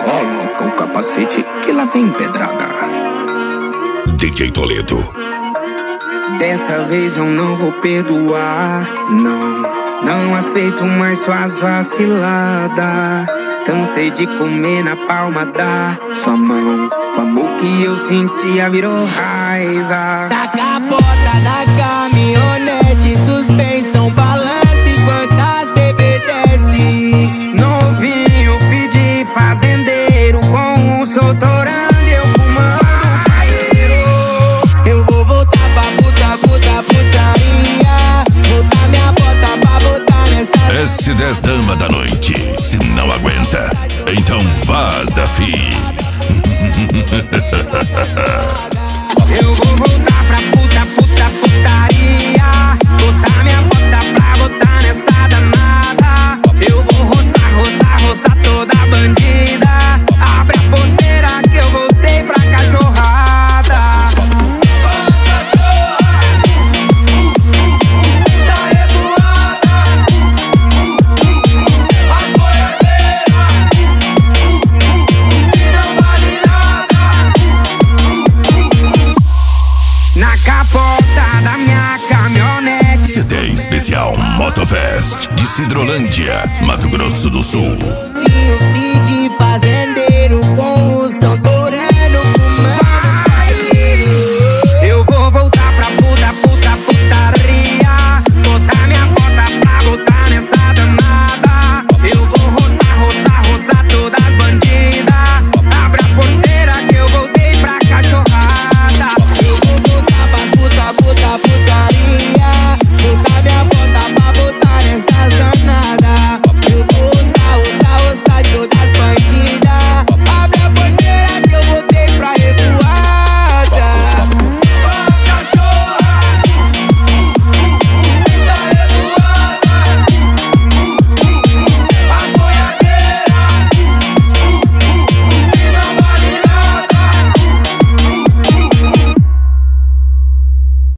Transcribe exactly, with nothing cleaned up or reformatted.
Coloca o capacete que lá vem pedrada. D J Toledo. Dessa vez eu não vou perdoar, não. Não aceito mais suas vaciladas. Cansei de comer na palma da sua mão. O amor que eu sentia virou raiva. Na capota da caminhonete, suspensão, balança enquanto as bebê desce. Novinho, filho de fazendeiro, com um soltorando eu fumando. Eu vou voltar pra puta, puta, putaria. Botar minha bota pra botar nessa. S dez dama da noite. Se não aguenta, então vaza, fi. Eu vou voltar pra puta, puta, putaria. Botar minha bota pra botar nessa danada. Eu vou roçar, roçar, roçar toda a bandida. Abre a porteira que eu voltei pra cachorrada. Tá revoada. As boiadeiras que não vale nada. Na capota da minha caminhonete. C D especial Motofest de Cidrolândia, Mato Grosso do Sul.